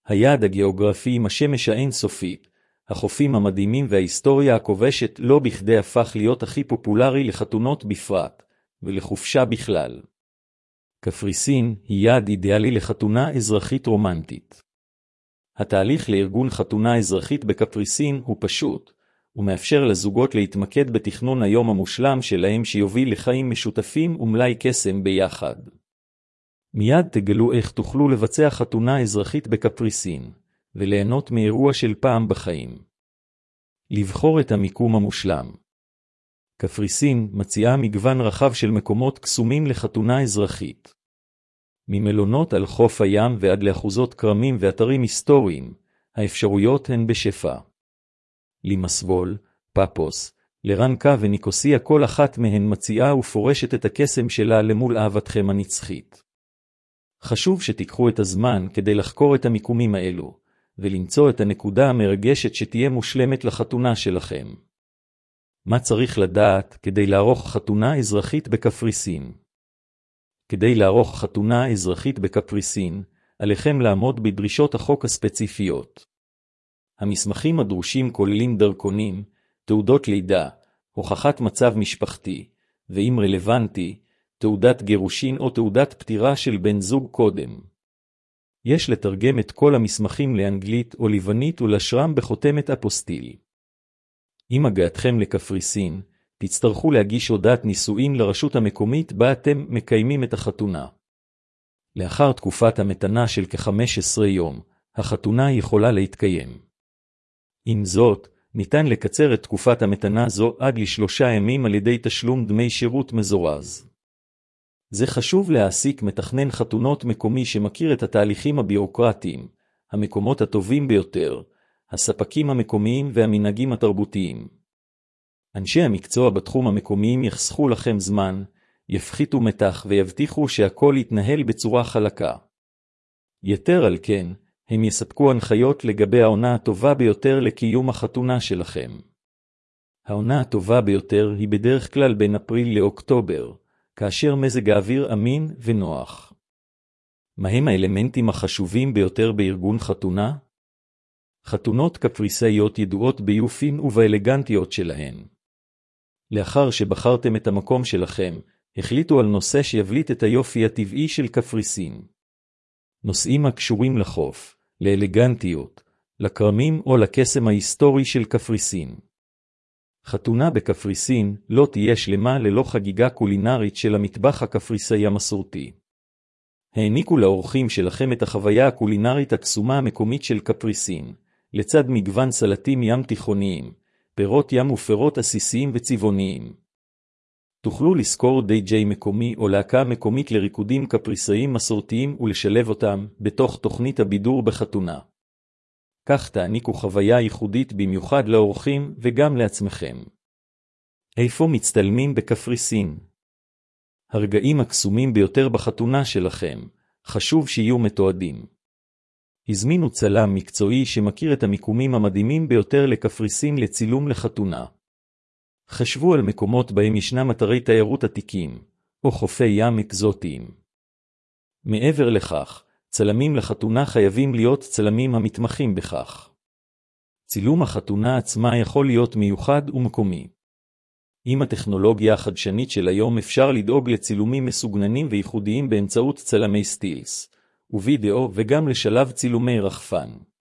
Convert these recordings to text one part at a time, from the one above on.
היעד הגיאוגרפי עם השמש האינסופית, החופים המדהימים וההיסטוריה הכובשת לא בכדי הפך להיות הכי פופולרי לחתונות בפרט, ולחופשה בכלל. קפריסין היא יעד אידיאלי לחתונה אזרחית רומנטית. התהליך לארגון חתונה אזרחית בקפריסין הוא פשוט, ומאפשר לזוגות להתמקד בתכנון היום המושלם שלהם שיוביל לחיים משותפים ומלאי קסם ביחד. מיד תגלו איך תוכלו לבצע חתונה אזרחית בקפריסין, וליהנות מאירוע של פעם בחיים. לבחור את המיקום המושלם. קפריסין מציעה מגוון רחב של מקומות קסומים לחתונה אזרחית. ממלונות על חוף הים ועד לאחוזות קרמים ואתרים היסטוריים, האפשרויות הן בשפע. לימסבול, פאפוס, לרנקה וניקוסיה, כל אחת מהן מציעה ופורשת את הקסם שלה למול אהבתכם הנצחית. חשוב שתיקחו את הזמן כדי לחקור את המיקומים האלו, ולמצוא את הנקודה המרגשת שתהיה מושלמת לחתונה שלכם. מה צריך לדעת כדי לערוך חתונה אזרחית בקפריסין? כדי לערוך חתונה אזרחית בקפריסין, עליכם לעמוד בדרישות החוק הספציפיות. המסמכים הדרושים כוללים דרכונים, תעודות לידה, הוכחת מצב משפחתי, ואם רלוונטי, תעודת גירושין או תעודת פטירה של בן זוג קודם. יש לתרגם את כל המסמכים לאנגלית או ליוונית ולשרם בחותמת אפוסטיל. עם הגעתכם לקפריסין, תצטרכו להגיש הודעת נישואין לרשות המקומית בה אתם מקיימים את החתונה. לאחר תקופת המתנה של כ-15 יום, החתונה יכולה להתקיים. עם זאת, ניתן לקצר את תקופת המתנה זו עד ל3 ימים על ידי תשלום דמי שירות מזורז. זה חשוב להעסיק מתכנן חתונות מקומי שמכיר את התהליכים הבירוקרטיים, המקומות הטובים ביותר, הספקים המקומיים והמנהגים התרבותיים. אנשי המקצוע בתחום המקומיים יחסכו לכם זמן, יפחיתו מתח ויבטיחו שהכל יתנהל בצורה חלקה. יתר על כן, הם יספקו הנחיות לגבי העונה הטובה ביותר לקיום החתונה שלכם. העונה הטובה ביותר היא בדרך כלל בין אפריל לאוקטובר, כאשר מזג האוויר אמין ונוח. מהם האלמנטים החשובים ביותר בארגון חתונה? חתונות קפריסאיות ידועות ביופין ובאלגנטיות שלהן. לאחר שבחרתם את המקום שלכם, החליטו על נושא שיבליט את היופי הטבעי של קפריסין. נושאים הקשורים לחוף, לאלגנטיות, לקרמים או לקסם ההיסטורי של קפריסין. חתונה בקפריסין לא תהיה שלמה ללא חגיגה קולינרית של המטבח הקפריסאי המסורתי. העניקו לאורחים שלכם את החוויה הקולינרית הקסומה המקומית של קפריסין, לצד מגוון סלטים ים תיכוניים, פירות ים ופירות עסיסיים וצבעוניים. תוכלו לזכור די-ג'יי מקומי או להקה מקומית לריקודים קפריסאיים מסורתיים ולשלב אותם בתוך תוכנית הבידור בחתונה. כך תעניקו חוויה ייחודית במיוחד לאורחים וגם לעצמכם. איפה מצטלמים בקפריסין? הרגעים הקסומים ביותר בחתונה שלכם, חשוב שיהיו מתועדים. הזמינו צלם מקצועי שמכיר את המיקומים המדהימים ביותר לקפריסין לצילום לחתונה. חשבו על מקומות בהם ישנם אתרי תיירות עתיקים, או חופי ים אקזוטיים. מעבר לכך, צלמים לחתונה חייבים להיות צלמים המתמחים בכך. צילום החתונה עצמה יכול להיות מיוחד ומקומי. עם הטכנולוגיה החדשנית של היום אפשר לדאוג לצילומים מסוגננים וייחודיים באמצעות צלמי סטילס, ווידאו וגם לשלב צילומי רחפן.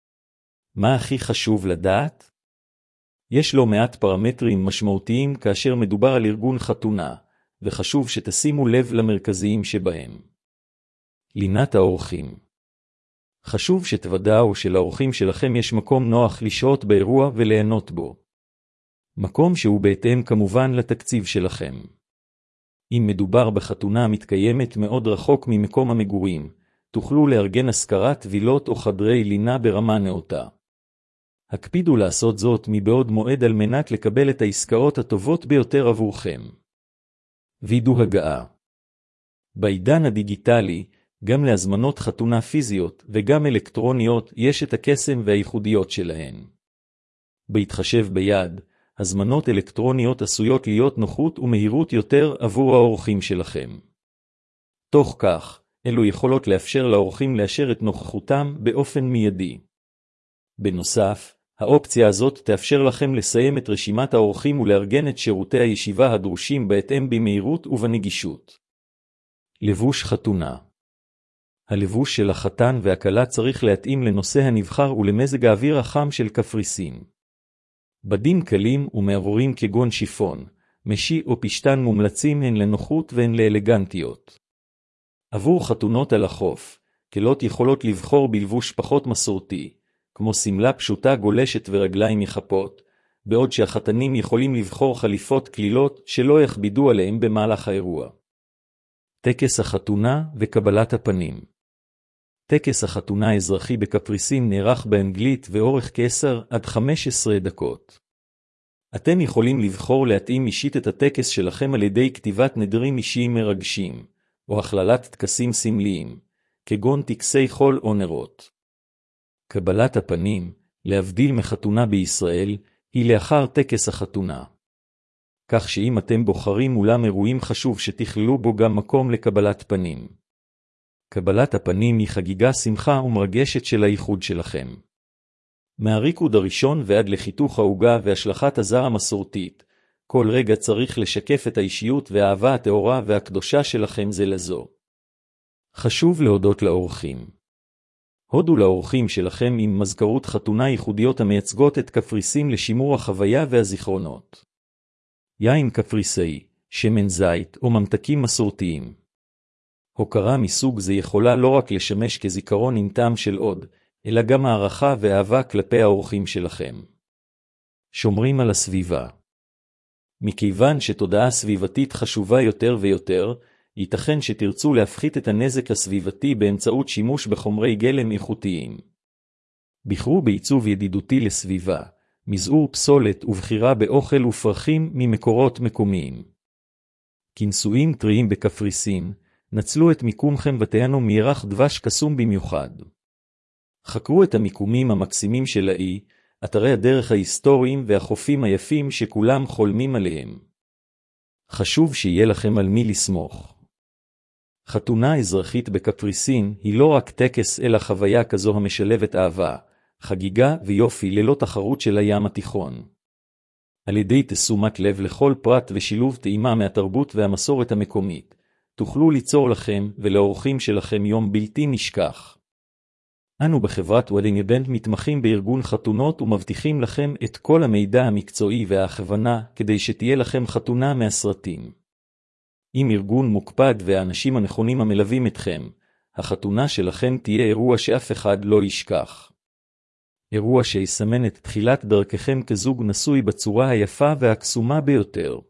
מה הכי חשוב לדעת? יש לא מעט פרמטרים משמעותיים כאשר מדובר על ארגון חתונה, וחשוב שתשימו לב למרכזיים שבהם. לינת האורחים. חשוב שתוודאו שלאורחים שלכם יש מקום נוח לשהות באירוע וליהנות בו. מקום שהוא בהתאם כמובן לתקציב שלכם. אם מדובר בחתונה המתקיימת מאוד רחוק ממקום המגורים, תוכלו לארגן השכרת וילות או חדרי לינה ברמה נאותה. הקפידו לעשות זאת מבעוד מועד על מנת לקבל את העסקאות הטובות ביותר עבורכם. וידוא הגעה. בעידן הדיגיטלי, גם להזמנות חתונה פיזיות וגם אלקטרוניות יש את הקסם והייחודיות שלהן. בהתחשב ביד, הזמנות אלקטרוניות עשויות להיות נוחות ומהירות יותר עבור האורחים שלכם. תוך כך, אלו יכולות לאפשר לאורחים לאשר את נוכחותם באופן מיידי. בנוסף, האופציה הזאת תאפשר לכם לסיים את רשימת האורחים ולארגן את שירותי הישיבה הדרושים בהתאם במהירות ובנגישות. לבוש חתונה. הלבוש של החתן והכלה צריך להתאים לנושא הנבחר ולמזג האוויר החם של קפריסין. בדים קלים ומעבורים כגון שיפון, משי או פשטן מומלצים הן לנוחות והן לאלגנטיות. עבור חתונות על החוף, כלות יכולות לבחור בלבוש פחות מסורתי, כמו סמלה פשוטה גולשת ורגליים יחפות, בעוד שהחתנים יכולים לבחור חליפות כלילות שלא יכבידו עליהם במהלך האירוע. טקס החתונה וקבלת הפנים. טקס החתונה האזרחי בקפריסין נערך באנגלית ואורך כ-10-15 דקות. אתם יכולים לבחור להתאים אישית את הטקס שלכם על ידי כתיבת נדרים אישיים מרגשים, או הכללת טקסים סמליים, כגון טקסי חול או נרות. קבלת הפנים, להבדיל מחתונה בישראל, היא לאחר טקס החתונה. כך שאם אתם בוחרים אולם אירועים חשוב שתכללו בו גם מקום לקבלת פנים. קבלת הפנים היא חגיגה שמחה ומרגשת של הייחוד שלכם. מהריקוד הראשון ועד לחיתוך העוגה והשלכת הזר המסורתית, כל רגע צריך לשקף את האישיות והאהבה הטהורה והקדושה שלכם זה לזו. חשוב להודות לאורחים. הודו לאורחים שלכם עם מזכרות חתונה ייחודיות המייצגות את קפריסין לשימור החוויה והזיכרונות. יין קפריסאי, שמן זית או ממתקים מסורתיים. הוקרה מסוג זה יכולה לא רק לשמש כזיכרון עם טעם של עוד, אלא גם הערכה ואהבה כלפי האורחים שלכם. שומרים על הסביבה. מכיוון שתודעה סביבתית חשובה יותר ויותר, ייתכן שתרצו להפחית את הנזק הסביבתי באמצעות שימוש בחומרי גלם איכותיים. בחרו בעיצוב ידידותי לסביבה, מזעור פסולת ובחירה באוכל ופרחים ממקורות מקומיים. כנסויים טריים בקפריסין, נצלו את מיקומכם ותיענו מירח דבש קסום במיוחד. חקרו את המיקומים המקסימים של האי, אתרי הדרך ההיסטוריים והחופים היפים שכולם חולמים עליהם. חשוב שיהיה לכם על מי לסמוך. חתונה אזרחית בקפריסין היא לא רק טקס אלא חוויה כזו המשלבת אהבה, חגיגה ויופי ללא תחרות של הים התיכון. על ידי תשומת לב לכל פרט ושילוב טעימה מהתרבות והמסורת המקומית, תוכלו ליצור לכם ולאורחים שלכם יום בלתי נשכח. אנו בחברת Wedding Event מתמחים בארגון חתונות ומבטיחים לכם את כל המידע המקצועי וההכוונה כדי שתהיה לכם חתונה מהסרטים. עם ארגון מוקפד והאנשים הנכונים המלווים אתכם, החתונה שלכם תהיה אירוע שאף אחד לא ישכח. אירוע שיסמן את תחילת דרככם כזוג נשוי בצורה היפה והקסומה ביותר.